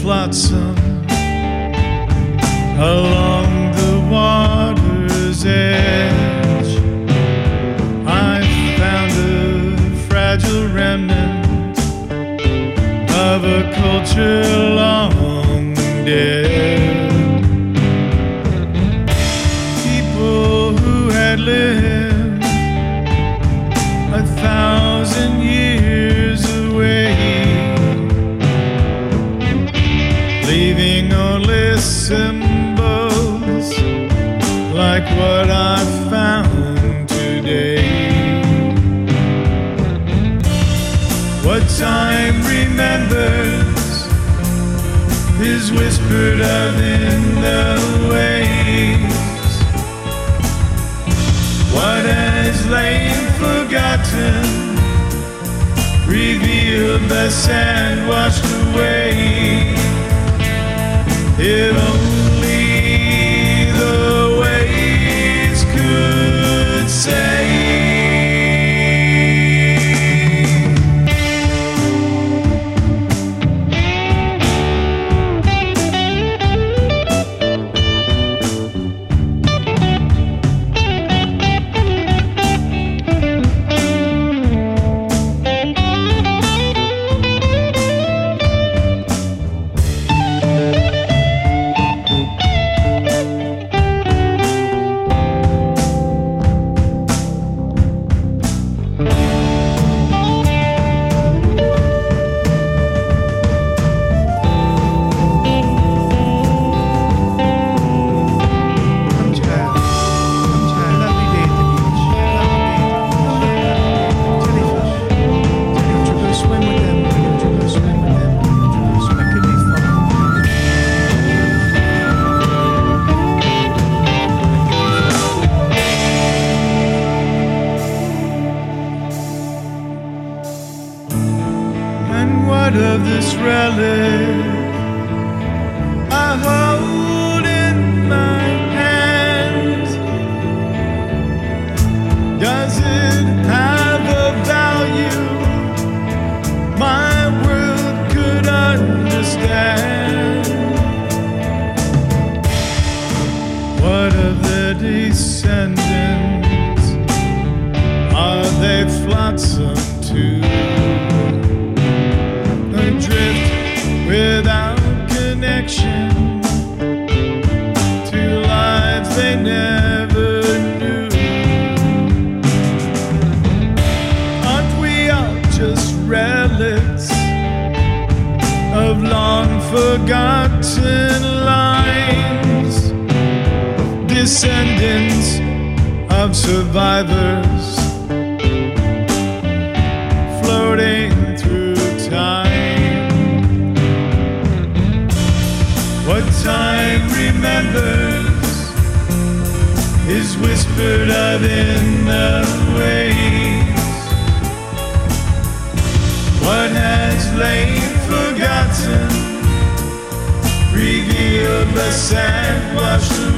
flotsam along the water's edge. I found a fragile remnant of a culture long dead. People who had lived 1,000 years away, leaving only symbols like what I found today. What time remembers is whispered of in the waves. What has lain forgotten, revealed by sand washed away. If only the waves could say. What of this relic I hold in my hands? Does it have a value my world could understand? What of the descendants? Are they flotsam too? Without connection to lives they never knew. Aren't we all just relics of long forgotten lines, descendants of survivors floating through time? What time remembers is whispered of in the waves. What has lain forgotten, revealed by sand washed away.